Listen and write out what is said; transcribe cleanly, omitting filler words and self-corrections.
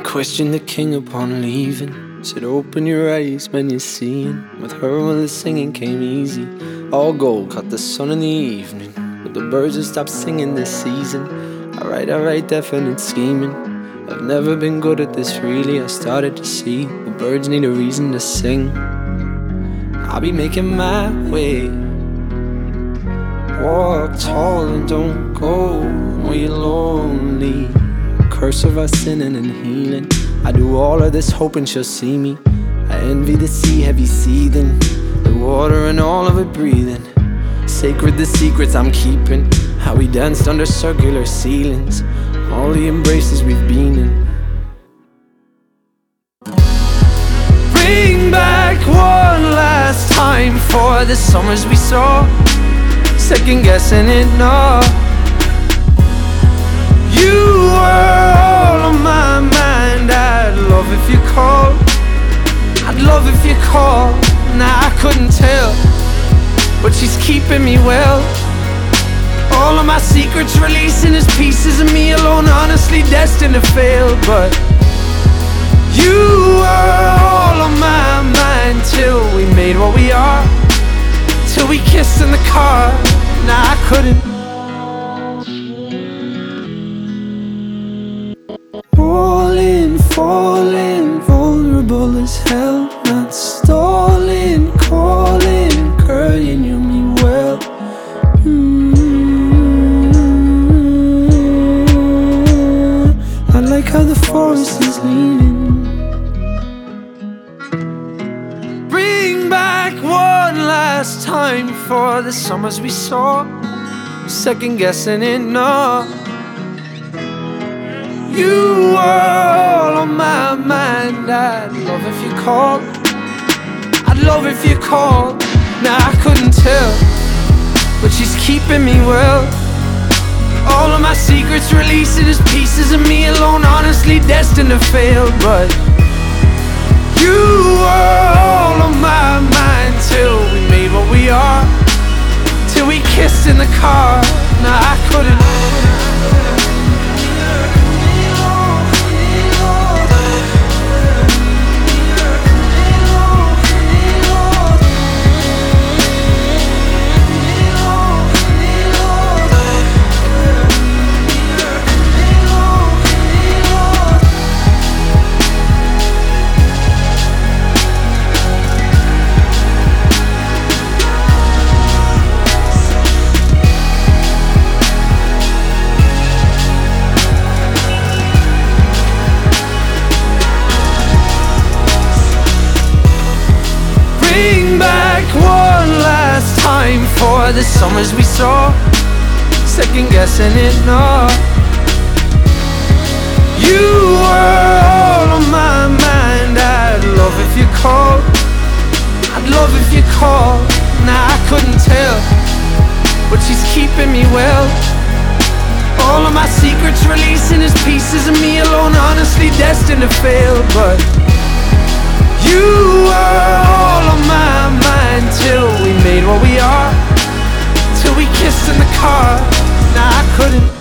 questioned the king upon leaving. Said open your eyes, man, you're seeing. With her while the singing came easy. All gold caught the sun in the evening, but the birds have stopped singing this season. Alright, definite scheming. I've never been good at this really. I started to see the birds need a reason to sing. I'll be making my way. Walk tall and don't go when you're lonely. Curse of our sinning and healing. I do all of this hoping she'll see me. I envy the sea heavy seething, the water and all of it breathing. Sacred the secrets I'm keeping. How we danced under circular ceilings. All the embraces we've been in. Bring back one last time for the summers we saw. Second guessing it now. You were all on my mind. I'd love if you called. I'd love if you called. Nah, I couldn't tell, but she's keeping me well. All of my secrets releasing as pieces of me alone, honestly destined to fail. But you were all on my mind till we made what we are, till we kissed in the car. Nah, I couldn't. Falling, vulnerable as hell. Not stalling, calling, girl, you knew me well. I like how the forest is leaning. Bring back one last time for the summers we saw. Second guessing it, no. You were all on my mind. I'd love if you called. I'd love if you called. Nah, I couldn't tell, but she's keeping me well. All of my secrets releasing as pieces of me alone, honestly destined to fail. But you were all on my mind till we made what we are, till we kissed in the car. Nah, I couldn't. For the summers we saw, second guessing it, no. You were all on my mind. I'd love if you called. I'd love if you called. Nah, I couldn't tell, but she's keeping me well. All of my secrets releasing as pieces of me alone, honestly destined to fail. But you were all on my mind till we made what we are, till we kissed in the car. Nah, I couldn't.